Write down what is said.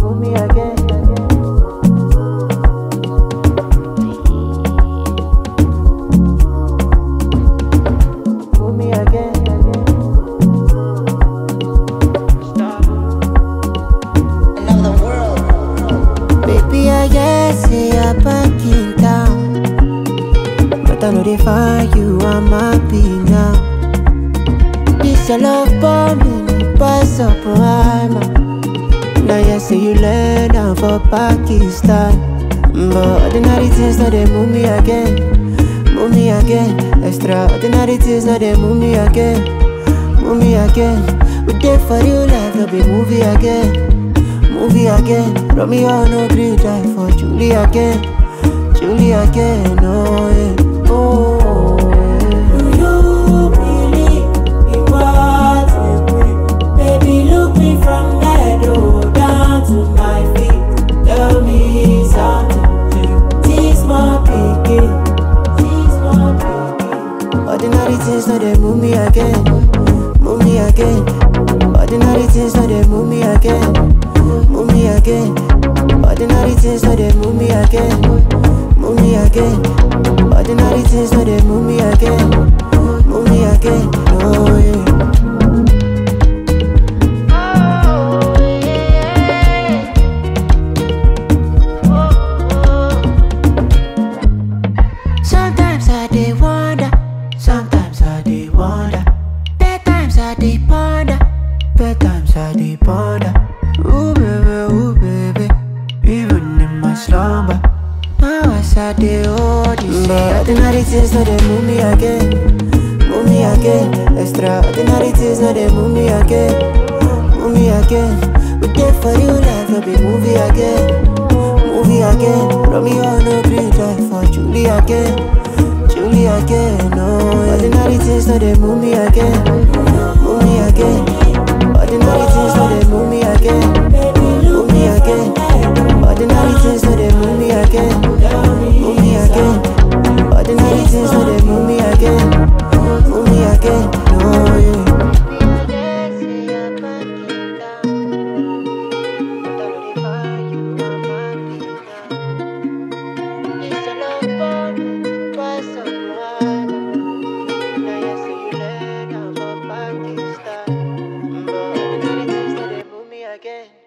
move me again. Move me again. Another world. Baby, I just say you're back in town, but I know they find you, I'm happy now. This your love bombing, pass up Rhyme. Now you say you learn down for Pakistan, but ordinary things now they move me again, move me again. Extraordinary things now they move me again, move me again. We there for real life, no be movie again, movie again. Romeo no green die for Julie again, Julie again. Oh yeah, oh yeah. Do you believe in what we bring? Baby, look me from head down to my feet. Tell me something. Tease my picking. Tease my picking. Ordinary things now they move me again, move me again. Ordinary things now they move me again, move me again. Ordinary things now they move me again, move me again. Ordinary things now they move me again, move me again. Oh yeah. Sometimes I dey wonder, sometimes I dey wonder. Bad times I dey ponder, bad times I dey ponder. Ooh baby, even in my slumber. Now as I dey hold you, but ordinary things now they move me again, move me again. Extraordinary things now they move me again, move me again. We there for you life, no be movie again, movie again. Romeo no green die for Julie again, Julie again. Oh yeah. Ordinary things now they move me again, move me again. Ordinary things now they move me again, move me again. Ordinary things now they move me again, move me again. Ordinary things now they move me again, move me again. Oh yeah. Again.